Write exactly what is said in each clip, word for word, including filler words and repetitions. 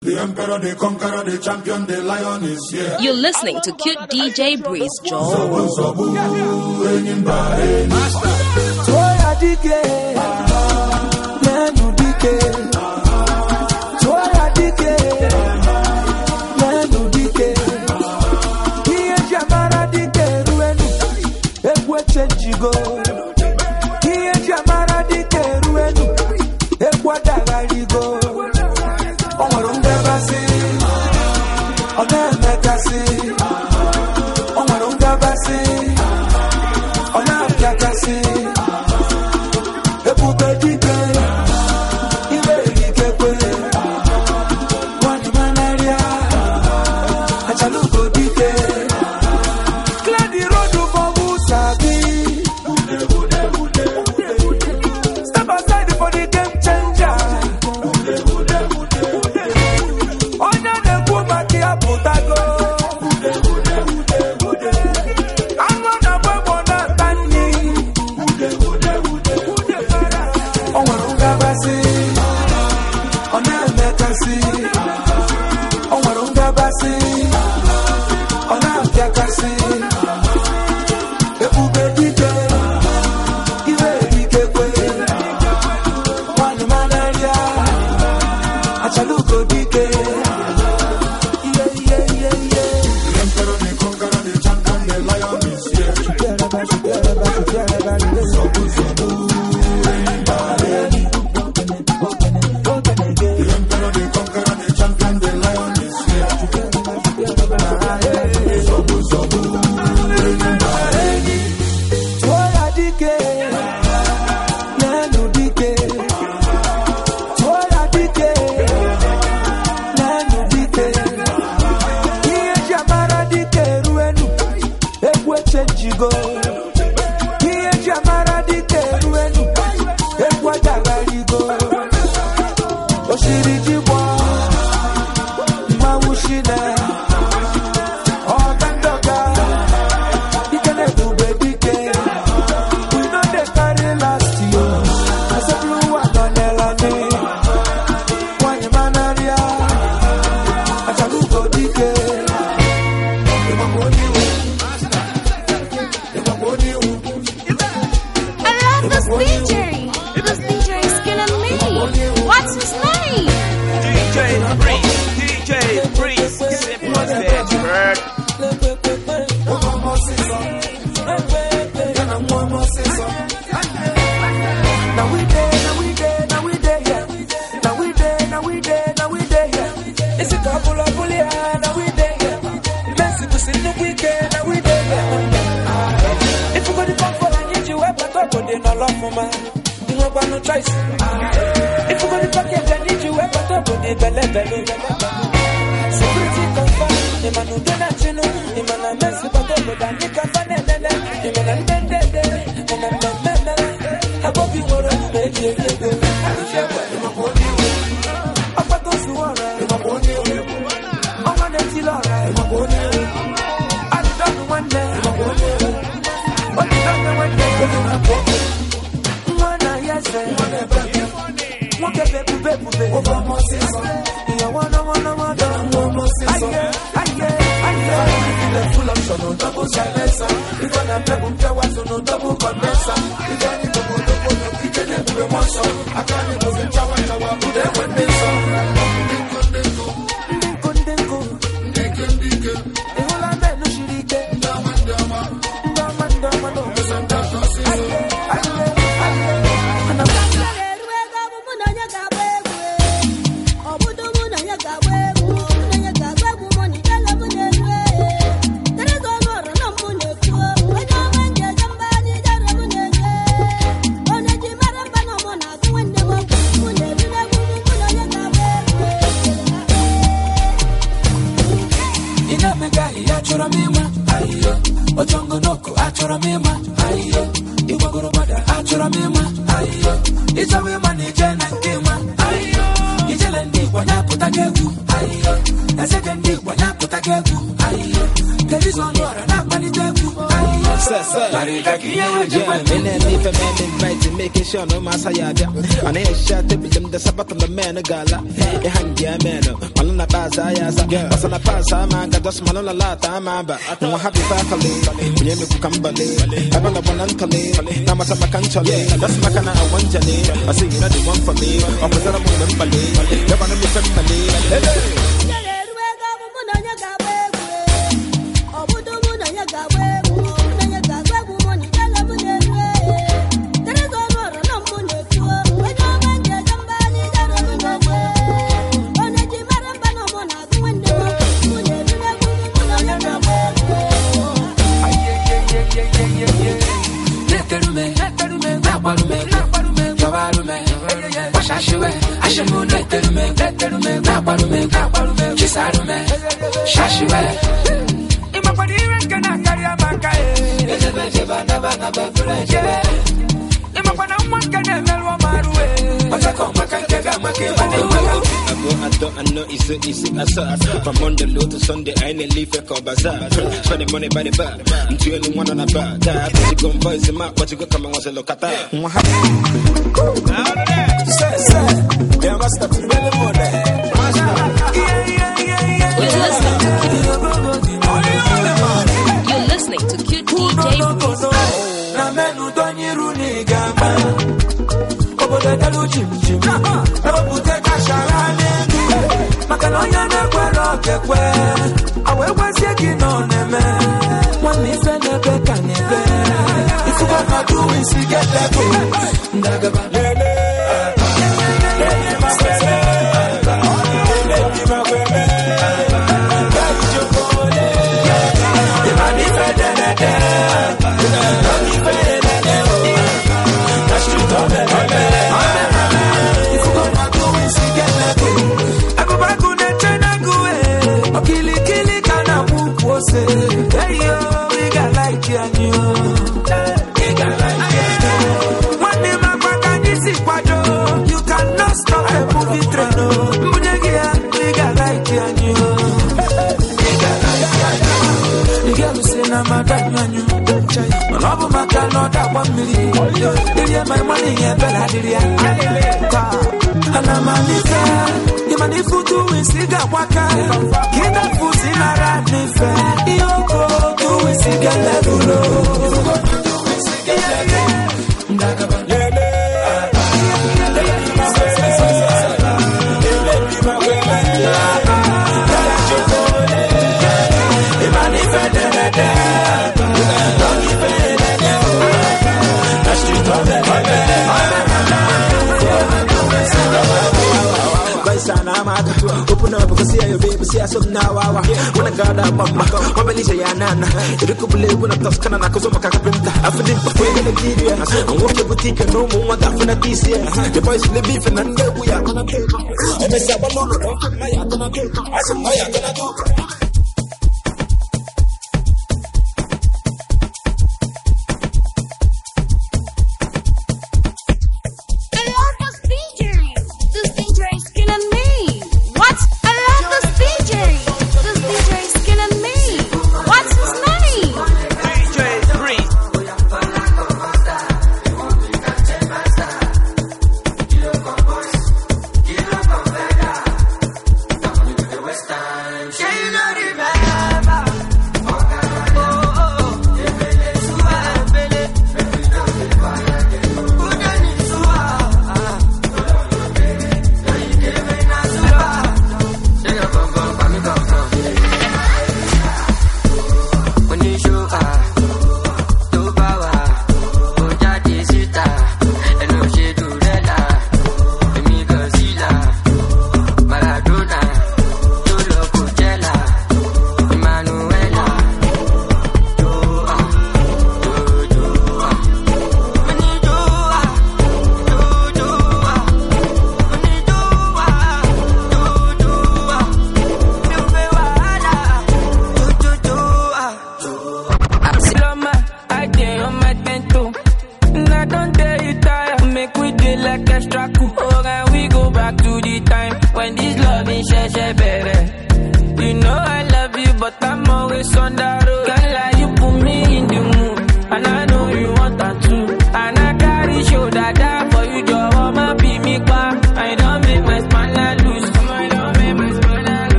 The emperor, the conqueror, the champion, the lion is here. You're listening to Cute D J Breeze, Joel. Sobu, sobu, enyimba, enyimba. Toya dike, nenu dike. Toya dike, nenu dike. Iye jamara dike ruenu, ekwe chenjigo. Iye jamara dike ruenu, ekwa dagarigo. Omarunga basi, oneme kasi. Omarunga basi, oname kasi. Ebube dike, iwe dike kwe. Wani manaria, achaluko dike. Clear the road for Musabi. Step aside for the game changer. Onya ne kubaki aputago. Anga na bebo na tani. Onwarunga basi. Ona mekasi. Onwarunga basi. Ona mekasi. Ebube dike. Iwe dike kwe. Wani manaria. Achaluko dike. The emperor, the conqueror, the champion, the lion is here. Sobu, sobu, enyimba, enyimba. The emperor, the conqueror, the champion, the lion is here. Sobu, sobu, enyimba, enyimba. Toya dike, nenu dike. Toya dike, nenu dike. Iye jamara dike ruenu, ekwe chenjigo. Iye jamara dike ruenu, ekwa dagarigo. Oshiri jibwa, mawushine. Ogandoga, ikene dube dike. We know they carry last year. I said blue one on Elani. Why manaria? I shall go dike. I love this D J. This D J is killing me. What's his name? D J Breeze, D J Breeze, simple as that, bird. Now we there, now we there, now we there, yeah. Now we there, now we there, now we there, yeah. It's a couple of bully, now we there, yeah. Messi to see the weekend, now we there, yeah. If you go to come for I need you, I better go there, no love for man. You know, but no choice. If you go to pocket, I need you, I better go there, belle, belle. Security confirm, the man who do not you know, the man a mess, but don't go down, you can find it, the man a bend, the man a bend, I hope you were a baby. I got those who are right. I want to feel all right. I don't know one day. But you don't know one day. One eye, yes, sir. One baby, baby, baby. You want to, want to, want to. I get, I get, I get. Full of son, double silence. If I'm not double, there was no double condenser. If I need to go to the one song, I can't even tell what I want to do when they saw. Dinko, dinko, dinko, dinko. The whole of them, no shirike. Dama, dama, dama, dama, no. I get, I get, I get. And I'm achora mima, ayo. Ojongo noko, achora mima, ayo. Iwagoro bada, achora mima, ayo. Ijawe mani jena kima, ayo. Ijele ndi wanya putagegu, ayo. Ezege ndi wanya putagegu, ayo. Kerizo nora na manitegu, ayo. Sasa, yeah, and then if a man invited, making sure no mass I had. And I shot the bill, the Sabbath on the man, a gala. A hand, yeah, man. malona baza yaza. Wasana pasa manga just malona lata mamba. No happy family. We me kukambale. Abana bonankale. Na masa makancale. That's makana I want jale. I say you know the one for me. I'm gonna move mbale. You wanna be family. I know it's a, it's a, it's a, from Monday low to Sunday, I ain't leave a call bazaar. Spend the money by the bar. I'm two and one on a bar. That you go and voice him out, but you go come and watch a look at that. Say, say, there must have been many more there. You're listening to Cute D J Breeze. Makalonya na kwero kekwe awe wasieki no neme wani fene beka nebe isuko na do isi get level ndagaba lele lele masese lele makweme gajo kole imani fede nede imani fede nede that's true tome isuko na do isi get level Kili kili kana mukose. Hey yo, we got like you and you. We got like you. One day my back is sick, you cannot stop the movie train. Mujagia, we got like you and you. We got like you and you. The girl who say na madam and you. My love my can not that one million. They get my money here, Bella Diria. And I'm a nigga. Imani futu isiga waka Kida fusi na ranife Iyoko tu isiga levulo Iyoko tu isiga levulo Ndagaba lele Lele masese Lele mawele Lele chokole Imani fedelede Dongi fedelede Nashti tobe Open up, because see your baby, see us now. When I got up, I'm a Lisa Yanana. You could believe when I toss Canada, because I'm a carpenter. I feel it before you get it. I'm walking boutique and no more than a piece here. The boys live beef and then we are gonna take. I miss a balloon, don't put my gonna take. I said, my gonna do.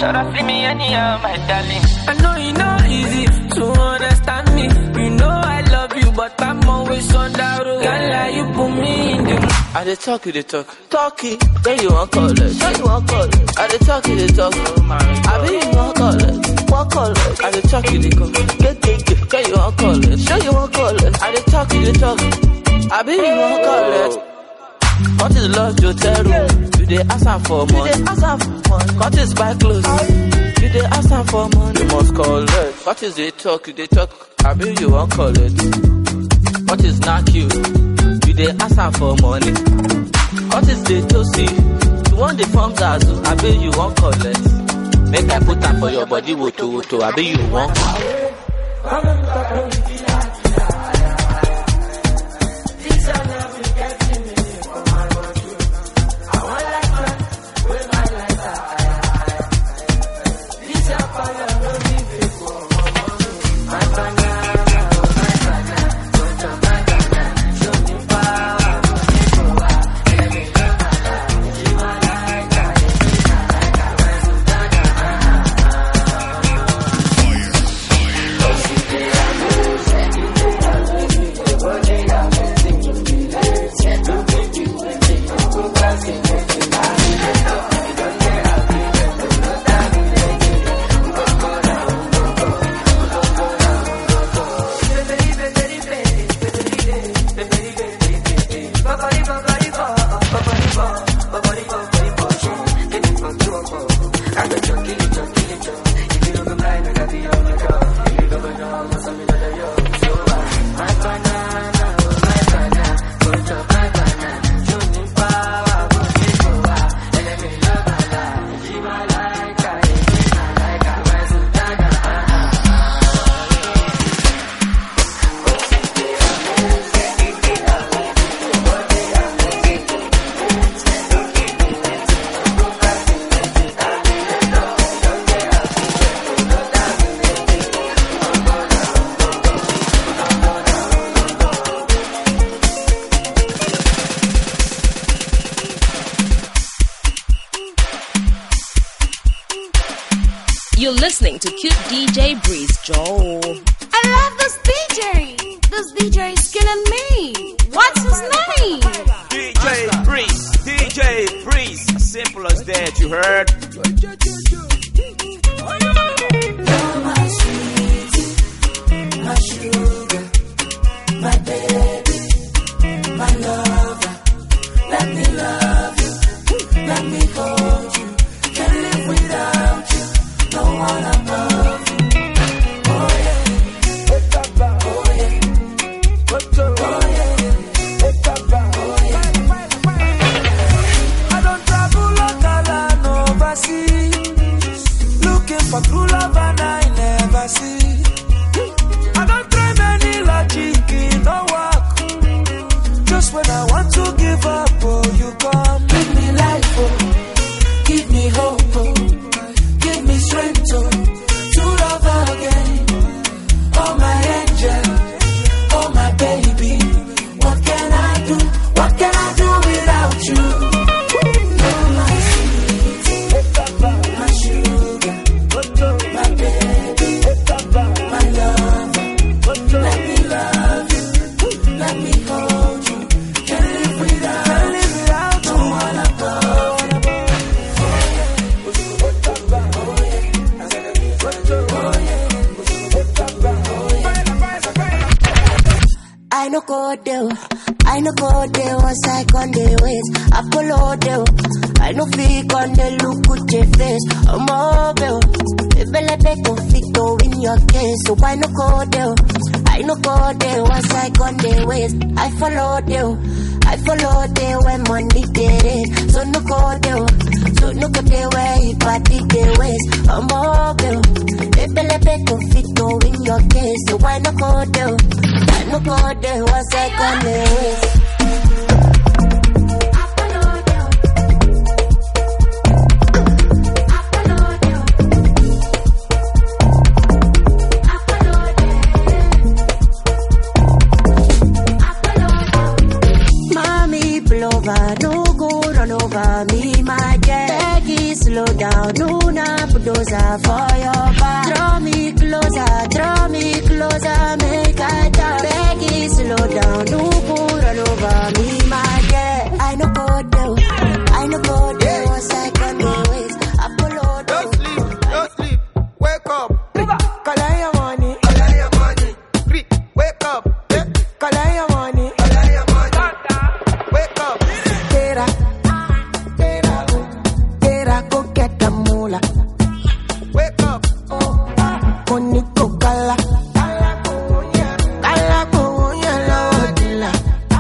Should I feel me anyhow, my darling? I know it's not easy to understand me. You know I love you, but I'm always on that road. Can't lie, you put me in the. I dey talk, you dey talk, talk it. Then you want call it, then you want call it. I dey talk, you dey talk, I be you want call it, want call it. I dey talk, you dey call, get get get. Then you want call it, then you want call it. I dey talk, you dey talk, I be you want call it. What is love, you tell me? You dey ask her for money, you dey ask her for money. What is buy clothes? You dey ask her for money. You must call it. What is they talk? You dey talk, I be you want call it. What is knock you? You dey ask her for money. What is they to see? You want the form zazu? I be you want call it. Make I put her for your body, woto woto. I be you want call it. You're listening to Cute D J Breeze, Joel. I love this D J. This D J is killing me. What's his name? D J Breeze, D J Breeze. As simple as that, you heard? You're my sweetie, my sugar, my baby, my lover. Let me love you, let me hold you. Can't live without you. No one above you. Oh yeah, oh yeah, oh yeah, oh yeah. I don't travel local and overseas, looking for true love and I never see. I don't try many logic in no work. Just when I want to give up, oh you come. Give me life, oh, give me hope, oh. Give me strength to, to love again. Oh my angel, oh my baby. What can I do? What can I do without you? You're my sweetie, my sugar, my baby, my lover. Let me love you, let me hold you. Can't live without, can't live without no one above. I no go there, I no go there once I on the ways. I follow there, I no fake on the look with your face. I'm mobile, Bella Beco Fito in your case. So I no go there, I no go there once I on the ways. I follow there, I follow there when money get it. So no go there, so no go there where you party the ways. I'm mobile, Bella Beco Fito in your case. So I no go there. No go there once I come there. Mommy, pull over, no go run over me, my jet. Peggy, slow down, no na pudo closer for your back. Draw me closer, draw me closer, make I die. Beg it, slow down, no put all over me, my dear. I know go there, I know go there. Once I can do it, I pull out. Don't sleep, don't sleep, wake up. Collect your money, collect your money. Wake up, collect your money, collect your money. Wake up, tera, tera, tera, go get the moolah. Wake up, money go kala, kala go yellow, odila.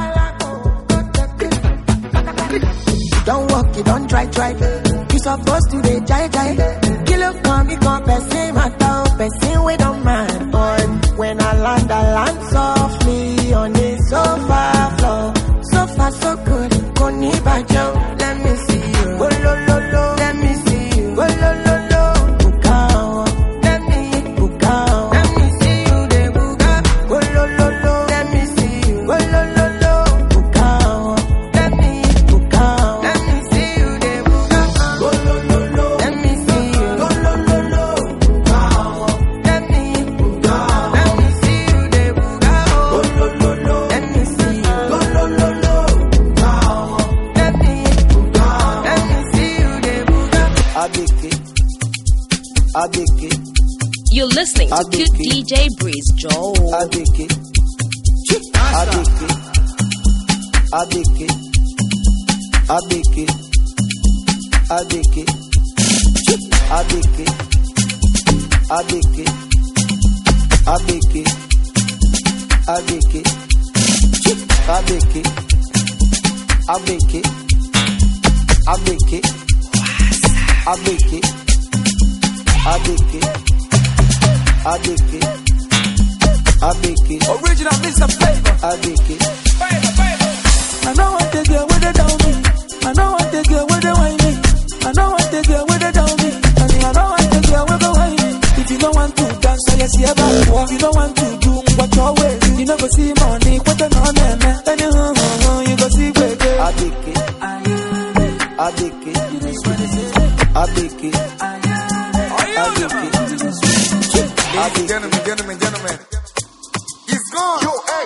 Don't walk, you don't try, try. You supposed to be jai jai. Kill up, come, me come, person, my town, person, we don't mind. But when I land, I land softly on the sofa floor. So far, so good. Koni bajo, let me see you. Oh, lo, lo, lo. Let me see you. Oh, lo, lo, lo. Bukao. Let me hit bukao. Let me see you, de buka. Oh, lo, lo, lo. Let me see you. Oh, lo, lo, lo. Bukao. Let me hit bukao. Let me see you, de buka. Oh, lo, lo, lo. Let me see you. Oh, lo, lo, lo. Bukao. Let me hit bukao. Let me see you, de buka. Oh, lo, lo, lo. Let me see you. Oh, lo, lo, lo. Bukao. Let me hit bukao. Let me see you, de buka. Abeke, Abeke, You're listening to Abeke. cute D J Breeze, Joel. Abeke, Abeke, Abeke, Abeke, Abeke, Abeke, Abeke, Abeke, Abeke, Abeke, Abeke, Abeke, Abeke, Abeke, Abeke, Abeke, Original Mister Flavor. Abeke. I know what they get with it down me. I know what they get with it whining. I know what they get with it down me. And I know what they get with it whining. If you don't want to dance, I see about war. If you don't want to do what your way, you never see money. What the no name? Anyhow, you go see where they Abeke, Abeke, Abeke, Abeke, Ladies, gentlemen, gentlemen, gentlemen. He's gone. Yo, ex.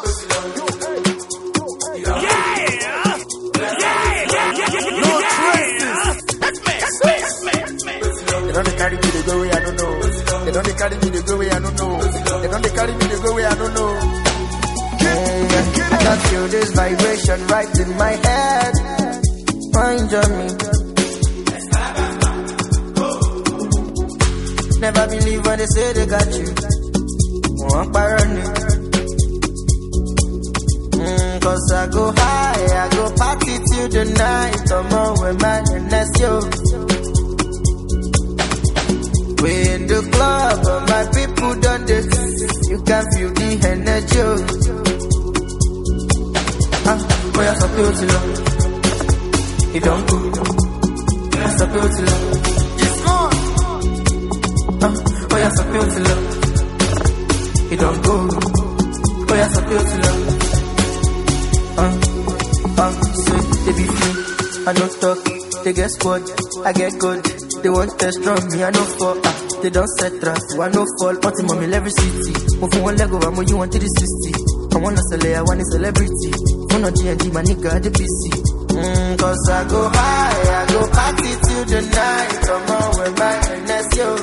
No traces. They don't carry me the go way I don't know. They don't carry me the go way I don't know. They don't carry me the go way I don't know. I can feel this vibration right in my head. Mind on me. Never believe when they say they got you. One paranoid. Mm, Cause I go high, I go party till the night. I'm on with my N S yo. We in the club, but my people done this. You can feel the energy. Ah, boy, I'm so beautiful. He don't go. I'm so beautiful. He's gone. Ah, boy, I'm so beautiful. He don't go. Boy, I'm so beautiful. Ah, ah, so they be free. I don't talk. They get squad. I get good. They want test from me. I know for. Ah, they don't set trap. So I know fall. Party mommy every city. Move from one leg over, more you want to the sixty. I wanna sell I want a celebrity. On G and G, my nigga, the P C. Mm, Cause I go high, I go party till the night. Come on, we're back and let's go.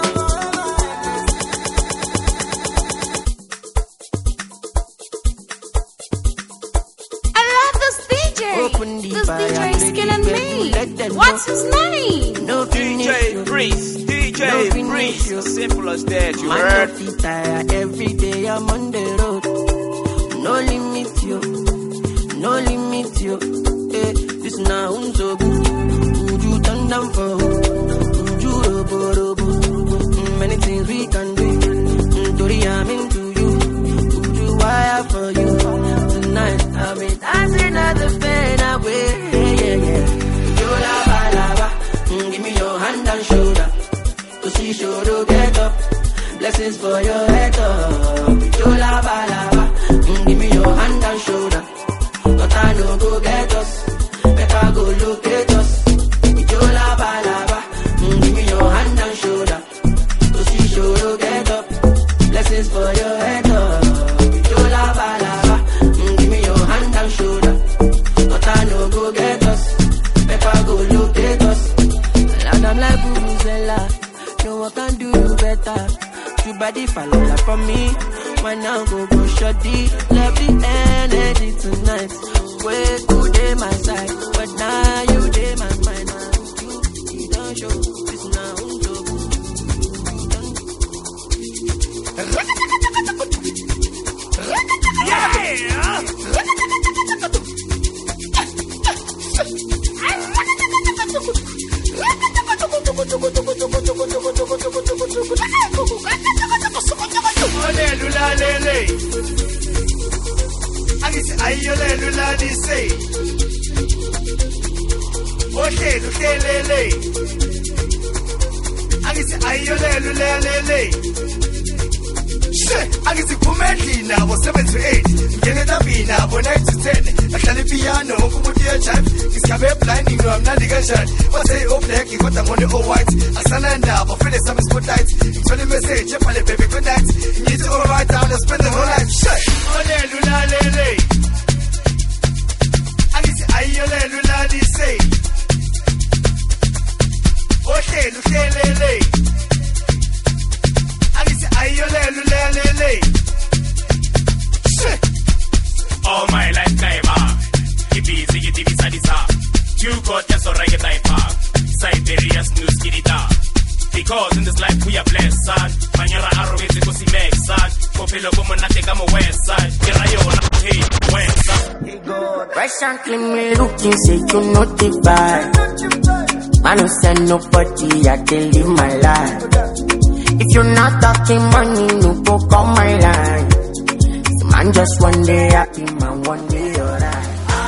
I love this D J. Open the This fire, D J is break killing it, me. let them What's go. his name? No D finish J you. Breeze, D J No finish Breeze, you. simple as that, you Man, heard? no fit tire. Every day I'm on the road. No limit you, no limit you. Eh, this now unso good. You turn down for you robo robo. Mm, Many things we can do. Mm, Tori, I'm into you. You wire for you. Tonight I've been dancing at the pain away. Yeah, yeah, yeah. You lava lava. Mm, Give me your hand and shoulder. To see shoulder get up. Blessings for your head up. You lava lava. Mm, Give me your hand and shoulder. But I know go get us. Better go look at us. You lava lava. Mm, Give me your hand and shoulder. kisses for your head, oh. You lava, lava. Mm, give me your hand and shoulder. But I no go get us. If I go locate us. And I'm like Vuvuzela. No one can do you better. You body fall for me. Why now go go shorty? Love the energy tonight. Way good day my side, but now you day my mind. You, you don't show this now. I don't send nobody, I can live my life. If you're not talking money, no go call my line. So man, just one day happy, man, one day alright.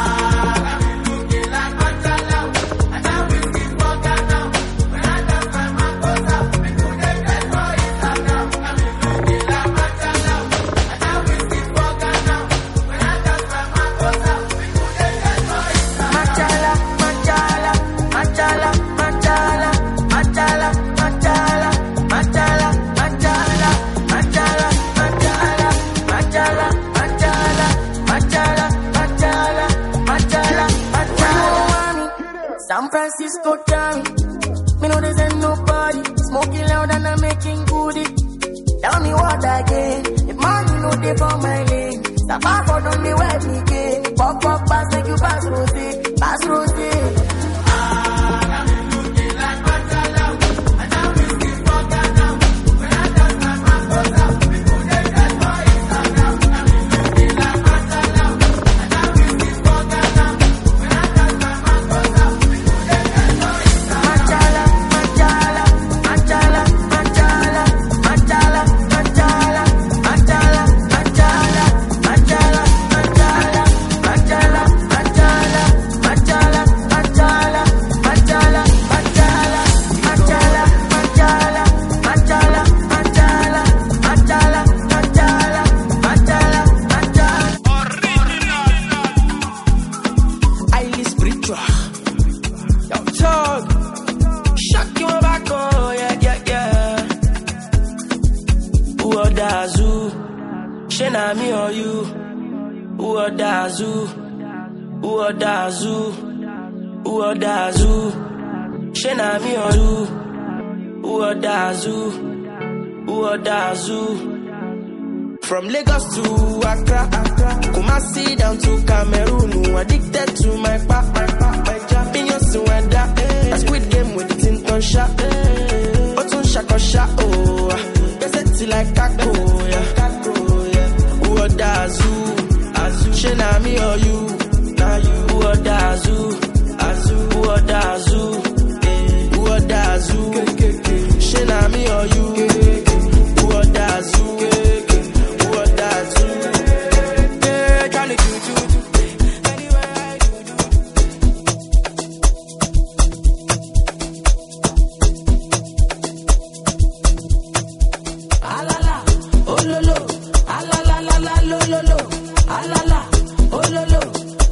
San Francisco town, me know there ain't nobody smoking loud and I'm making goodie. Tell me what again, if money no dey for my lane, the bar for don't be where me again. Pop pop pass like you pass rosé, pass rosé. Me or you, who or dazu, who or dazu, who or dazu, Shena me or you, who or dazu, who or dazu. From Lagos to Accra, Kumasi down to Cameroon, addicted to my pop, my pop, my jam. In your surrender, a squid game with the tin on shot, Otun shako shot, oh, yes it's like kako, yeah. Dazu, Azu, Shena me or you, now you, who or Dazu, Azu, who or Dazu, who or Dazu, Shena me or you, who or Dazu, who or Dazu, yeah, Johnny do do do, anywhere I do do. Alala, oh lo lo. Ah la la la la lo lo lo, ah la la, oh lo lo,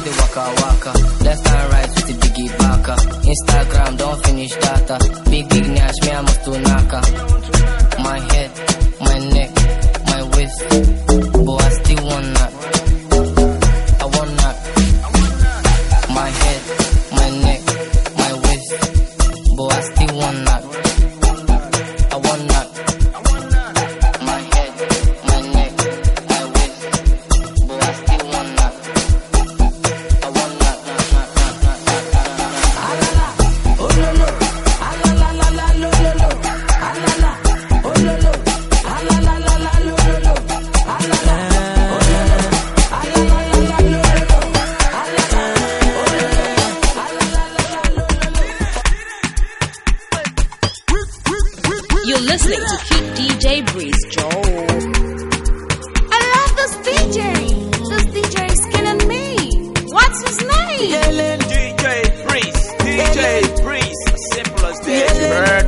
the waka waka. Left and right with the biggie baka. Instagram, don't finish data. Big big nash, me I must do naka. My head, my neck, my waist. But I still want that. I want that. My head, my neck, my waist. But I still want that. I want that. My head, my neck, my waist. But I still want that. I want that. Oh no no, ah la la la la lo lo lo, ah la la, oh no no, ah la la la la lo lo lo, ah la la, oh no no, ah la la la la lo lo lo, ah la la, oh no no, ah la la la la lo lo lo. You're listening to Cute D J Breeze, Joe. I love this D J. This D J is killing me. What's his name? D J Breeze, D J Breeze, as simple as this, bird.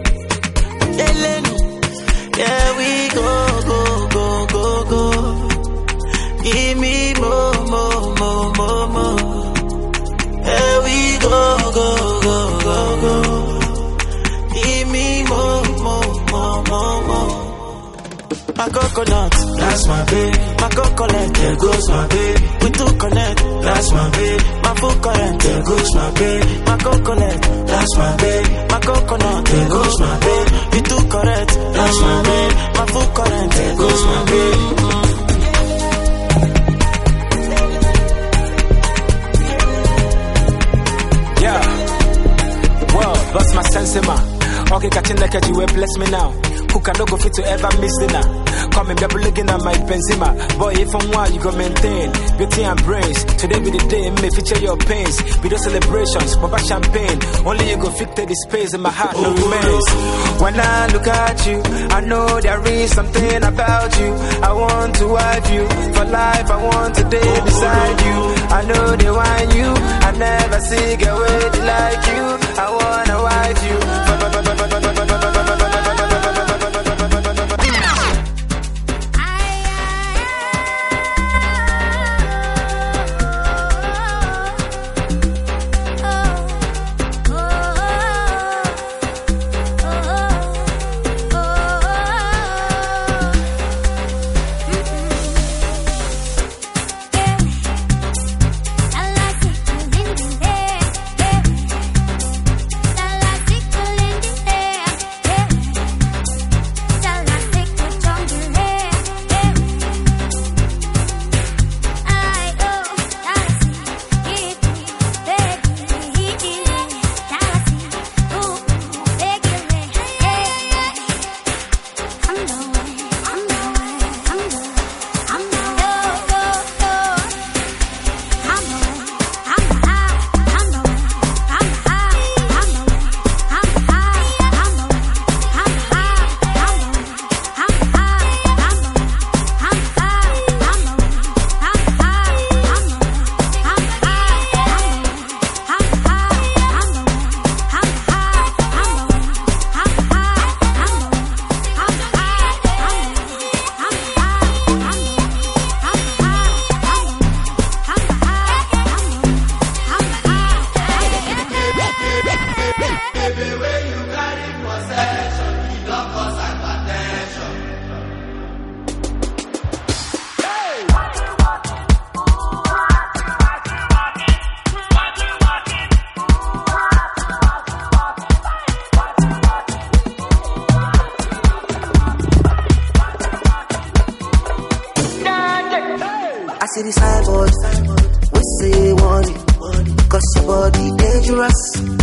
Yeah, we go, go, go, go, go. Give me more, more, more, more, more. Yeah, we go, go, go, go, go. Give me more, more, more, more, more. My coconut, that's my babe. My coconut, there goes my babe. We two connect, that's my babe. My full current, there goes my babe. My coconut, that's my babe. My coconut, there goes my babe. We two correct, that's my babe. My full current, there goes my babe. Yeah. Well, that's my sense, man. Okay, catching like a you bless me now. Who can no go fit to ever miss dinner? Come and be looking at my Benzema. Boy, if I'm wild, you go maintain beauty and brains. Today be the day, may feature your pains. Be the celebrations, pop champagne. Only you go fit the space in my heart, no remains. When I look at you, I know there is something about you. I want to wife you for life. I want to day beside you. I know they want you. I never see get way like you. I wanna wife you. I see the signboard, we say you want it, cause your body dangerous.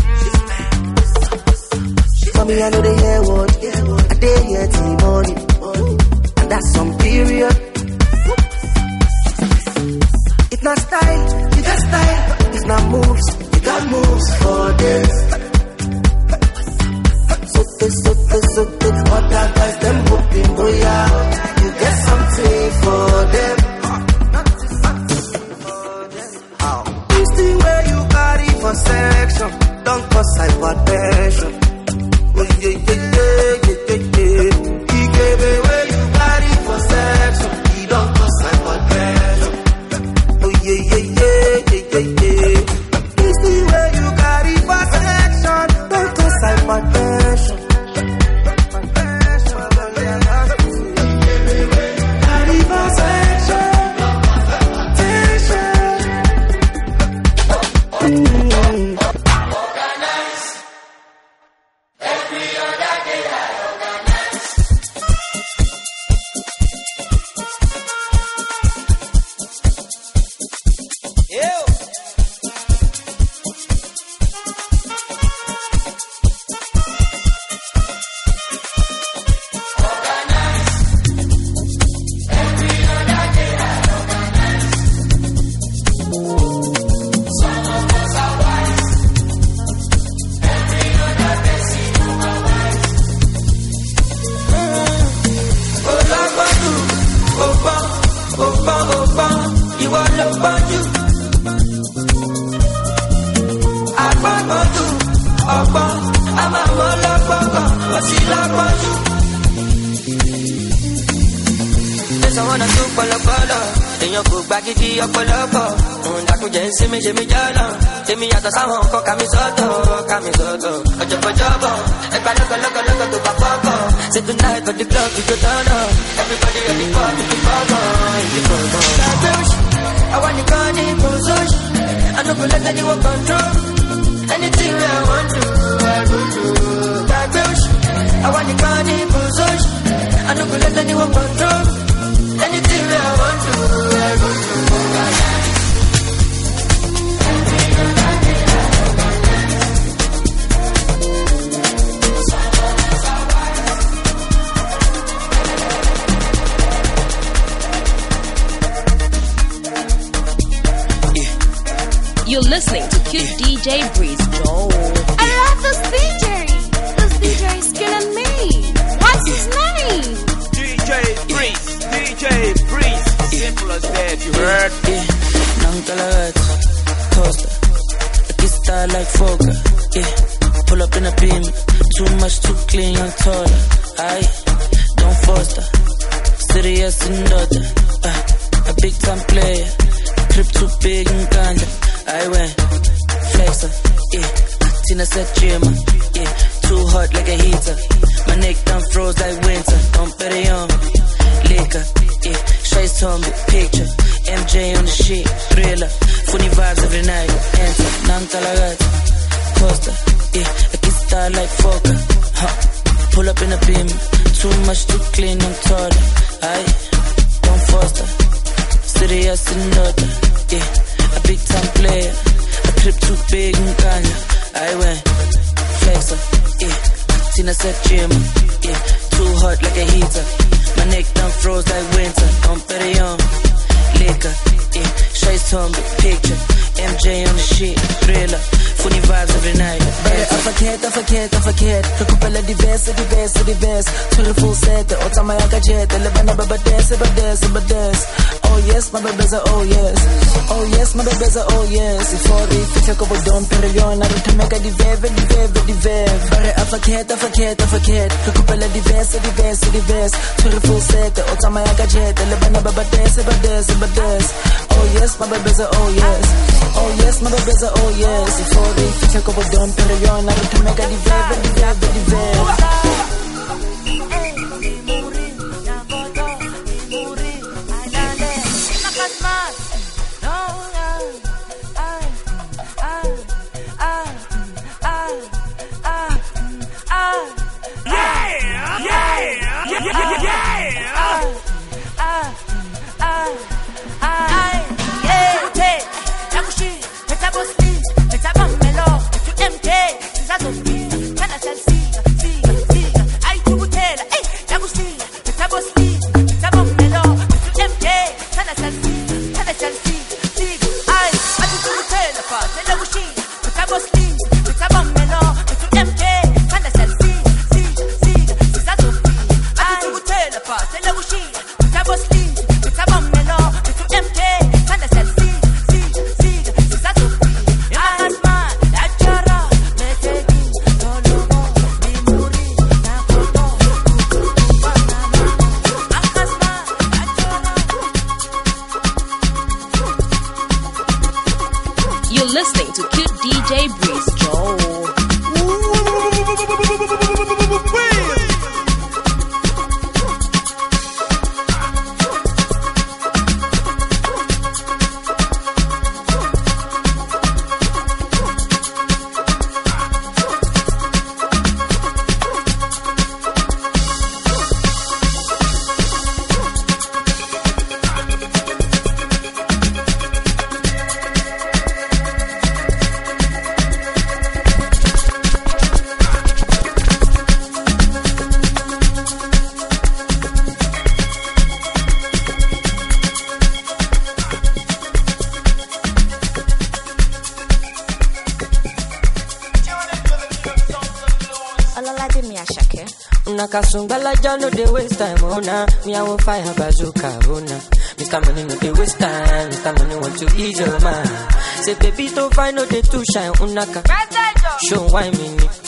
For me, I know they hear what, I day here till morning, and that's some period. It's not style, it's not style, it's not moves, you got moves for this. So this, so this, so this, other guys, them hoping, oh yeah, you get something for them. For selection, don't cause hypertension. Oh yeah, yeah, yeah, yeah, yeah, yeah. He gave away you carry for selection. He don't cause hypertension. Oh yeah, yeah, I wanna do polo polo. Then you go back it up polo polo. Unda ku je se me je me jala. Te mi ata sa hon ko kamisoto, kamisoto. Ojo pojo. E pa loco loco loco tu pa poco. Say tonight for the club we go turn up. Everybody ready for the pogo. I want the gun in position. I no go let anyone control. Anything I want to, I go do. I want the gun in position. I no go let anyone control. Anything I want to, I go do. You're listening to Cute D J Breeze Joel. I love this D J. This D J is killing me. What's his name? D J Breeze. D J Breeze. Simple as that, you heard? Yeah, Nangalat, Costa, a kiss star like Foga. Yeah, pull up in a beam, too much, too clean, young taller. Aye, don't foster, serious and daughter. Uh, a big time player, crib too big and ganja. I went flexer, yeah. Tina said Jimmer, yeah. Too hot like a heater. My neck done froze like winter. Don't bet it on liquor, yeah. Shades on me, picture. M J on the shit, thriller. Funny vibes every night. Enter, Nantalagat, Costa, yeah. A kiss star like Foka, huh. Pull up in a beam, too much, too clean, I'm taller. Aye, don't foster, serious and daughter, yeah. A big time player, a crib too big and ganja. I went flexer, yeah. Tina said Jim, yeah. Too hot like a heater. My neck done froze like winter. Don't bet it on liquor, yeah. Shades on the picture. M J on the shit, thriller. Funny vibes every night. Bare afakhet, afakhet, afakhet. Recupera diverse, diverse, diverse. To the full set, otama ya gadget. Lebana baba dance, baba dance, baba dance. Oh yes, my baby's a oh yes. Oh yes, my baby's a oh yes. For it, if you go down, period. I don't make a diveve, diveve, diveve. Bare afakhet, afakhet, afakhet. Recupera diverse, diverse, diverse. To the full set, otama ya gadget. Lebana baba dance, baba dance, baba dance. Oh yes, my baby's a oh yes. Oh yes, my baby's a oh yes. For if you go down, period. I don't make a diveve, diveve, diveve. Kasungala John no dey waste time, oh nah. Me I will fire bazooka, oh nah. Mister Money no dey waste time, Mister Money want to ease your mind. Say baby to find no dey too shine, unaka. Show why me,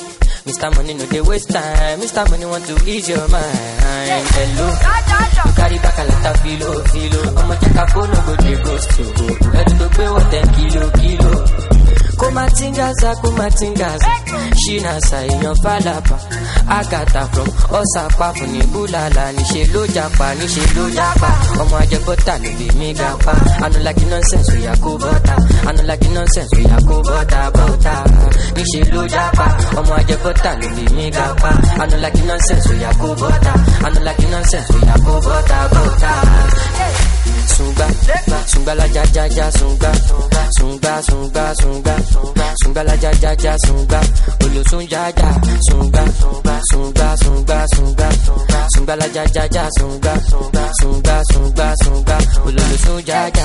Mister Money no dey waste time. Mister Money want to ease your mind. Hello, you carry back a lot of filo, filo. I'ma check a phone, no go dey ghost to go. Head to pay what ten kilo, kilo. Kumatingaza, kumatingaza. Shina sa inyo falapa. Agata from Osapa funi bulala. Nishe lo japa, nishe lo japa. Omo aje bota no be me gapa. I no like nonsense we a go bota. I no like nonsense we a go bota bota. Nishe lo japa. Omo aje bota no be me gapa. I no like nonsense we a go bota. I no like nonsense we a go bota bota. Sunga, sunga la ja ja ja sunga, sunga sunga sunga, sunga la ja ja ja sunga, olo sunga ja sunga, sunga sunga sunga, sunga la ja ja ja sunga, sunga sunga sunga, olo sunga ja.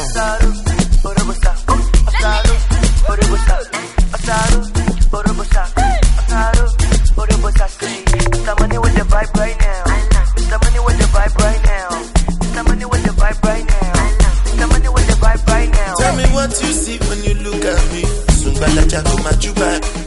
Mister Money with the vibe right now. Mister Money with the vibe right now. Mister Money with the vibe right now. Mister Money with the vibe right now. Tell me what you see when you look at me. Sungbala Jago Majuba.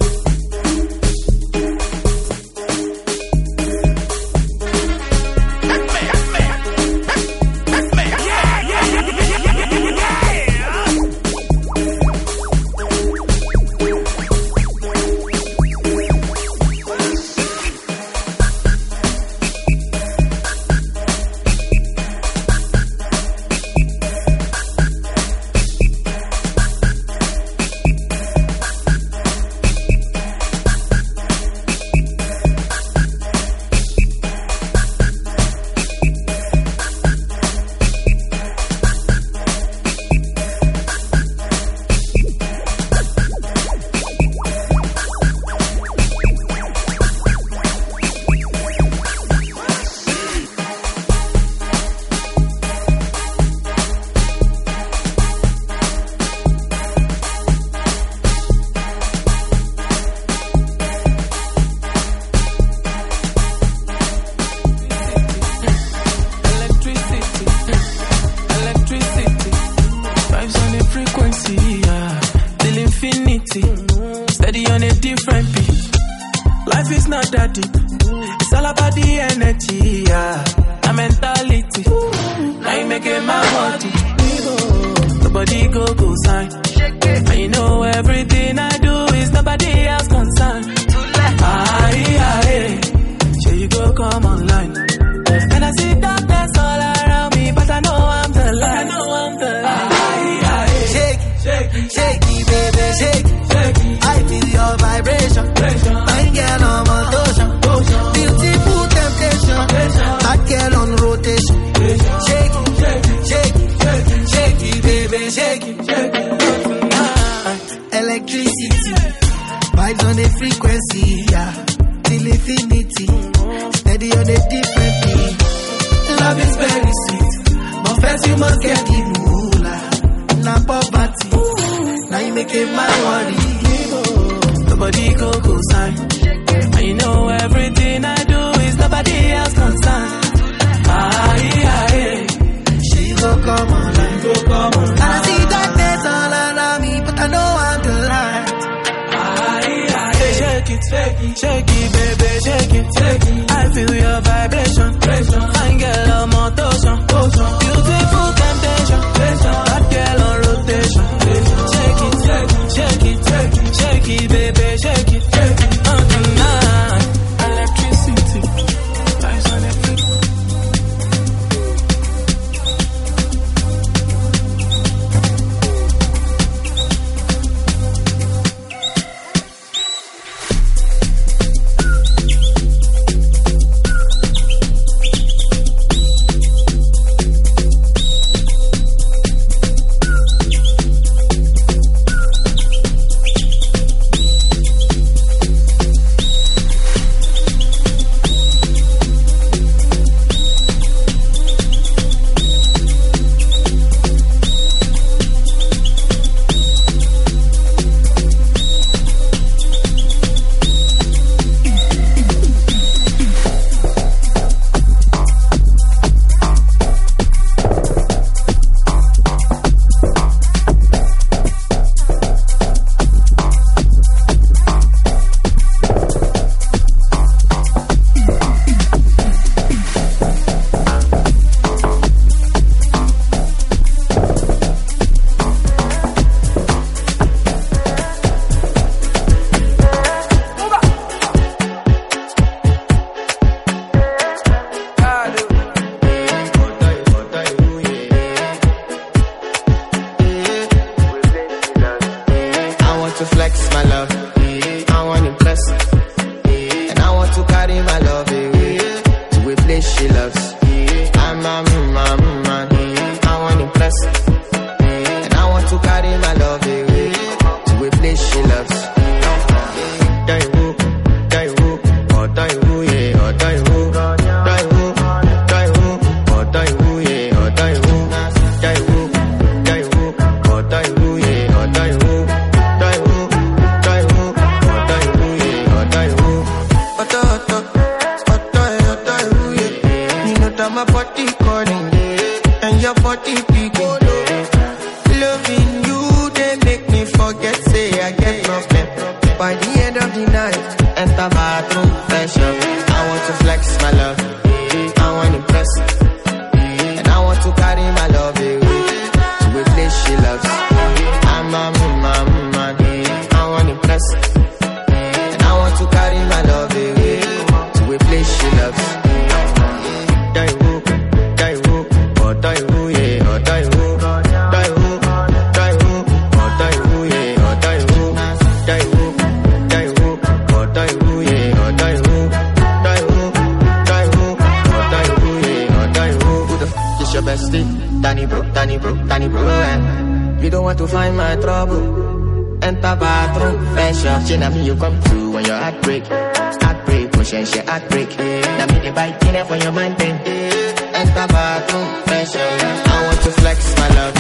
to flex my love. I want to impress. And I want to carry my love away to a place she loves. I'm a man, man. I want to impress. And I want to carry my love away to a place she loves. Die who, die who, or die who, yeah, or die who, die who, die who, or die who, yeah, or die who, die who, die who, or die who, yeah, or die who, die who, die who, or die who, yeah, or die who. Oto oto, oto oto who, yeah. You know that my body calling, and your body beating. Loving you, they make me forget, say I get problem. By the end of the night, enter bathroom, fresh up. I want to flex my love, I want to impress. And I want to carry my love away to a place she loves. I'm a man, man. I want to impress. And I want to carry my love away to a place she loves. Die who, die who, or die who, yeah, or die who, die who, die who, or die who, yeah, or die who, die who, die who, or die who, yeah, or die who, die who, die who, or die who, yeah, or die who. Who the f is your bestie? Danny bro, Danny bro, Danny bro, eh? You don't want to find my trouble. Enter bathroom, fresh up. She na me you come through when your heart break. Heartbreak, motion, she heartbreak. Now me the bite in for your mind then. Enter bathroom, fresh up. I want to flex my love.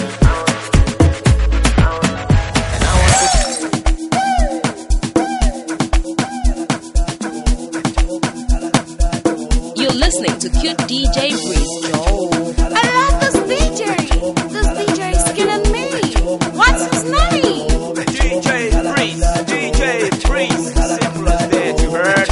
And I want to. You're listening to Cute D J Breeze Joe. I love this D J. This D J is killing me. What's his name? D J Breeze, D J Breeze. Simple as that, you heard?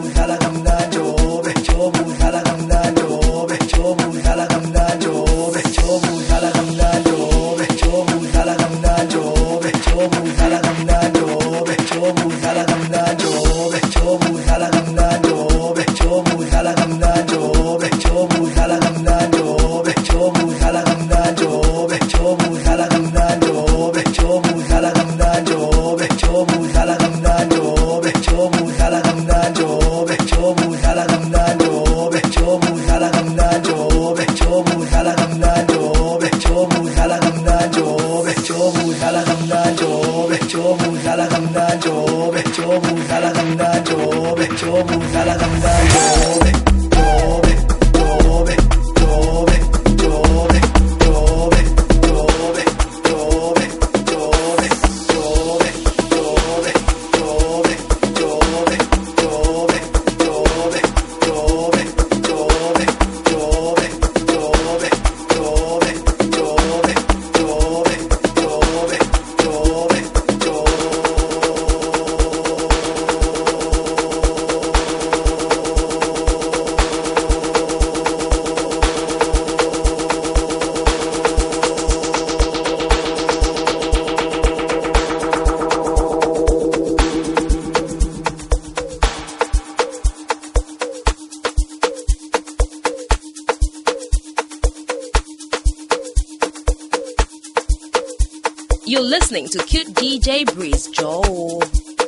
You're listening to Cute D J Breeze Joe.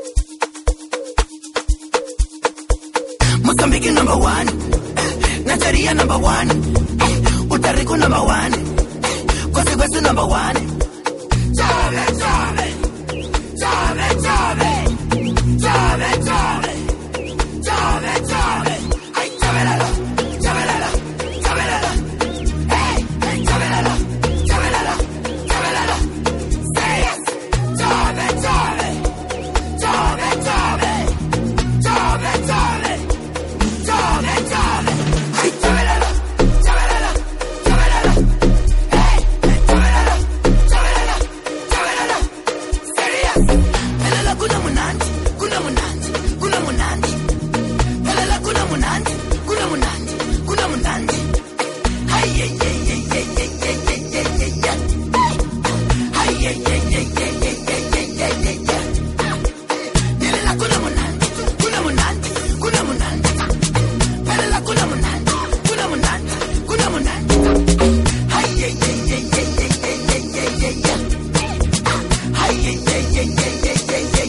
Mozambique number one, Nigeria number one, Puerto Rico number one, Costa Rica number one. Chave, chave, chave, chave, chave, chave, chave, chave. Ay, chavelalo, chavelalo, chavelalo. Hey, hey, chavelalo, chavelalo, chavelalo. Say yes, chave, chave, chave, chave, chave, chave. Chave, chave, ay, chavelalo, chavelalo, chavelalo. Hey, hey, chavelalo, chavelalo, chavelalo. Serious. Pelala kuna munandi, kuna munandi, kuna munandi. Pelala kuna munandi, kuna munandi, kuna munandi. Hey, hey, hey, hey, hey, hey, hey, hey, hey, hey, hey. Hey, hey, hey, hey, hey, hey, hey, hey, hey, hey, hey. Pelala kuna munandi, kuna munandi, kuna munandi. Pelala kuna munandi, kuna munandi, kuna munandi. Hey, hey, hey, hey, hey, hey, hey, hey, hey, hey. Hey, hey, hey, hey, hey, hey, hey, hey.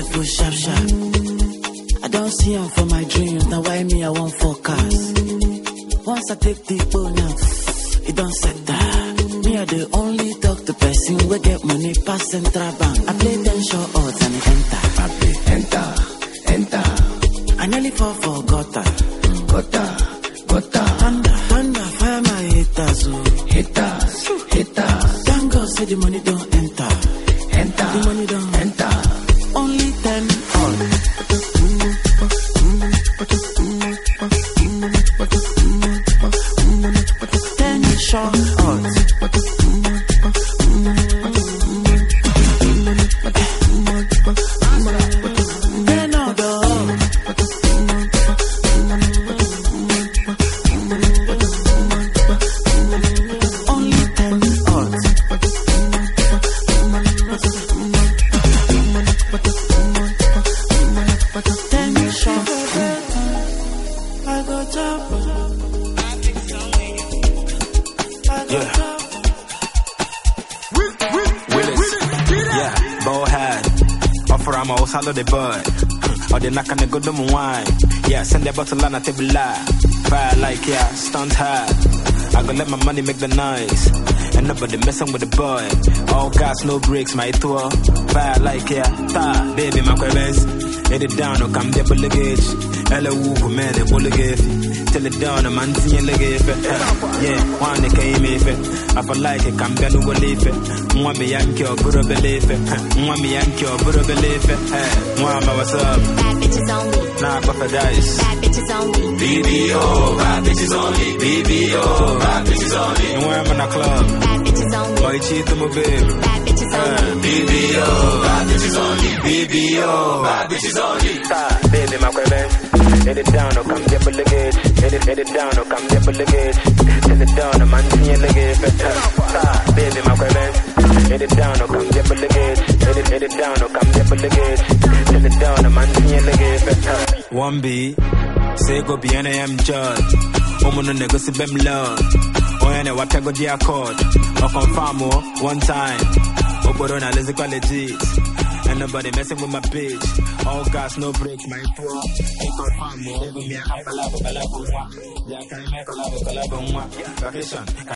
level sharp sharp. I don't see him for my dreams, now why me I won't focus. Once I take the bone now, it don't set that. Me I the only talk to person we get money pass central bank. I play ten short odds and it enter. I play enter, enter. I nearly fall for gutter, gutter, gutter. Thunder, thunder, fire my haters, oh. Haters, haters. Thank God say the money don't enter, enter. The money don't enter. Only ten all. Ten short odds. Ten all dog. Only ten odds. Ten short. I go top. Yeah. Willis. Yeah. Ball hat. Offer I'm all salad the bird. Or they knock on the good wine. Yeah, send that bottle on a table lie. Fire like yeah, stunt high. I gonna let my money make the noise. And nobody messing with the boy. All gas, no brakes, my tour. Fire like yeah, ta, baby, my quavens. Hit it down, no come there, bullet gauge. Hello, woo, man, the bullet gauge. Tell it down, a man, see you legate. Yeah, one came if it. I feel like it, come down, no leave it. Mwah me yankee or good believe it. Mwah me yankee or good believe it. Mwah, what's up? Bad bitches only. Nah, paradise. Bad bitches only. B B O, bad bitches only. B B O, bad bitches only. And where I'm in a club. Bad bitches only. Boy, cheat to my baby. Bad bitches only. B B O, bad bitches only. B B O, bad bitches only. Ta, baby, my quavens. Hit it down, or come get bullet gauge. Hit it, hit it down, or come get bullet gauge. Hit it down, a man see you legate. Ta, baby, my quavens. Hit it down, or come get bullet gauge. Hit it, hit it down, or come get bullet gauge. Hit it down, a man see you legate. One B, say go be an A M judge. Woman no nigga see them love. Oh, and what I go the accord. Or confirm one time. Oh, but on a let's go legit. And nobody messing with my bitch. All gas, no brakes, my poor. Ain't confirm more. Vacation.